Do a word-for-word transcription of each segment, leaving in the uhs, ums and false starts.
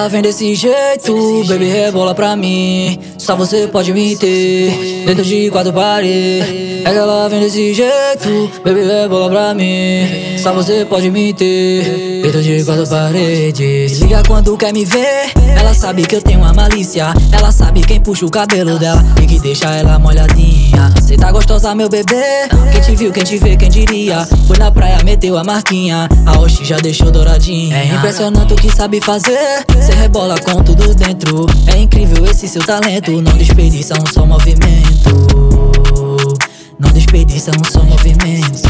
Ela vem desse jeito, baby, rebola pra mim. Só você pode me ter dentro de quatro paredes. É que ela vem desse jeito, baby, rebola pra mim. Só você pode me ter dentro de quatro paredes. Liga quando quer me ver. Ela sabe que eu tenho uma malícia. Ela sabe quem puxa o cabelo dela e que deixa ela molhadinha. Cê tá gostosa, meu bebê. Quem te viu, quem te vê, quem diria. Foi na praia, meteu a marquinha. A Oxi já deixou douradinha. É impressionante o que sabe fazer. Cê rebola com tudo dentro. É incrível esse seu talento. Não desperdiça um só movimento. Não desperdiça um só movimento.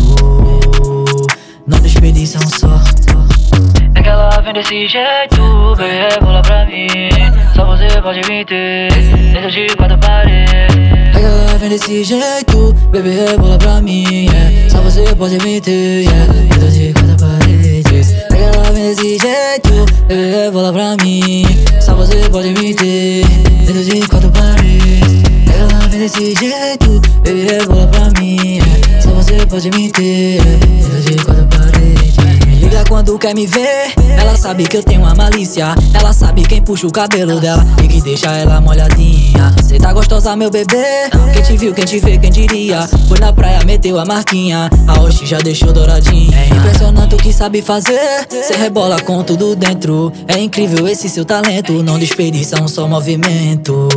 Não desperdiça um só. É que ela vem desse jeito, baby, rebola pra mim. Só você pode me ter dentro de quatro paredes. É que ela vem desse jeito, baby, rebola pra mim, yeah. Só você pode me ter, yeah, dentro de quatro paredes. É que ela vem desse jeito, baby, rebola pra mim. Só você pode me ter dentro de quatro paredes. É que ela vem desse jeito, baby, rebola pra mim, yeah. Só você pode me ter dentro de quatro paredes. Liga quando quer me ver. Ela sabe que eu tenho uma malícia. Ela sabe quem puxa o cabelo dela e que deixa ela molhadinha. Cê tá gostosa, meu bebê. Quem te viu, quem te vê, quem diria. Foi na praia, meteu a marquinha. A Oxi já deixou douradinha. É impressionante o que sabe fazer. Cê rebola com tudo dentro. É incrível esse seu talento. Não desperdiça um só movimento.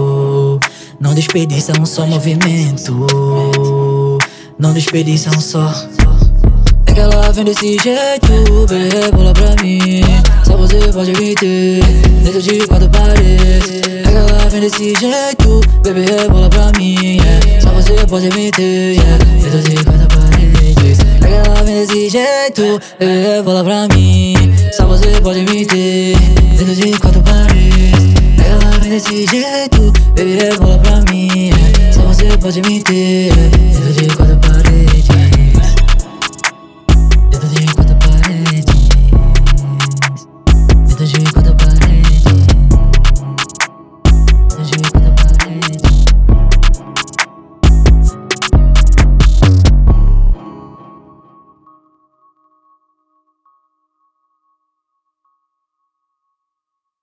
Não desperdiça um só movimento. Não desperdiça um só. É que ela vem desse jeito, baby, rebola pra mim. Só você pode me ter dentro de quatro paredes. É que ela vem desse jeito, baby, rebola pra mim, yeah. Só você pode me ter, yeah, dentro de quatro paredes. É que ela vem desse jeito, baby, rebola pra mim. Só você pode me ter dentro de quatro paredes. É que ela vem desse jeito, baby, rebola pra mim, yeah. Só você pode me ter, yeah.